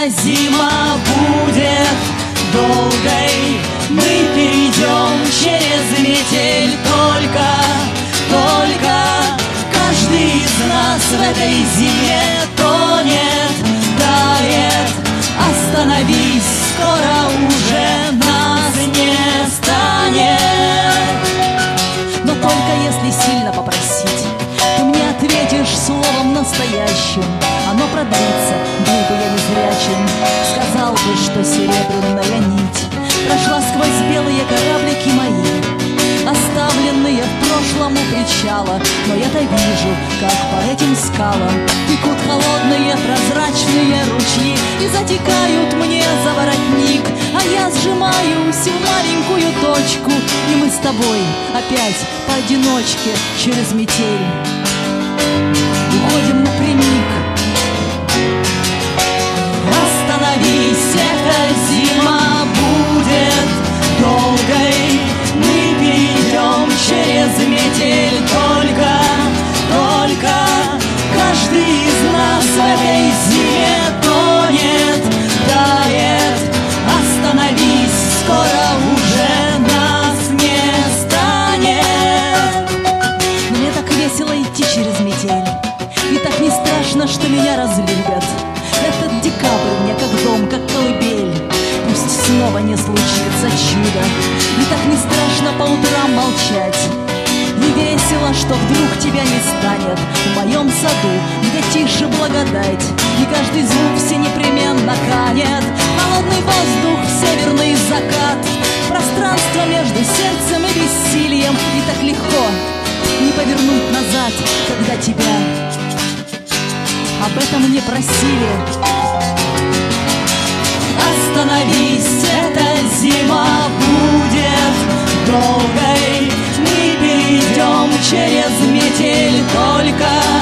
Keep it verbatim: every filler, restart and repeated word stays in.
эта зима будет долгой, мы перейдем через метель. Только, только каждый из нас в этой зиме тонет, тает. Остановись, скоро уже нас не станет. Но только если сильно попросить, ты мне ответишь словом настоящим. Оно продлится, был бы я незрячим, сказал бы, что серебряная нить прошла сквозь белые кораблики мои, оставленные в прошлом у причала. Но я-то вижу, как по этим скалам текут холодные прозрачные ручьи и затекают мне за воротник, а я сжимаюсь в маленькую точку, и мы с тобой опять поодиночке через метель уходим напрямик. Остановись, эта зима будет долгой, мы перейдем через метель. Только, только каждый из нас в этой зиме тонет, тает. Остановись, скоро уже нас не станет. Мне так весело идти через метель, и так не страшно, что меня разлюбят. Этот декабрь мне как дом, как колыбель. Пусть снова не случится чудо, и так не страшно по утрам молчать. Не весело, что вдруг тебя не станет в моем саду, где тише благодать, и каждый звук все непременно канет. Холодный воздух, северный закат, пространство между сердцем и бессилием, и так легко не повернуть назад, когда тебя об этом не просили. Остановись, эта зима будет долгой, мы перейдем через метель. Только